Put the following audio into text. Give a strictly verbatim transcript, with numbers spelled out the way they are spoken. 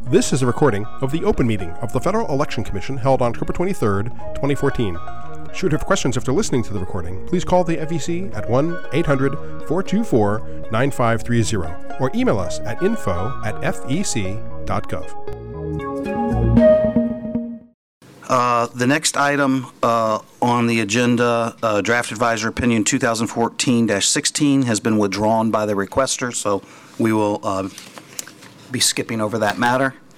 This is a recording of the open meeting of the Federal Election Commission held on October twenty-third, twenty fourteen. Should you have questions after listening to the recording, please call the F E C at one eight hundred, four two four, nine five three zero or email us at info at f e c dot gov. Uh, the next item uh, on the agenda, uh, Draft Advisor Opinion twenty fourteen dash sixteen, has been withdrawn by the requester, so we will uh, be skipping over that matter.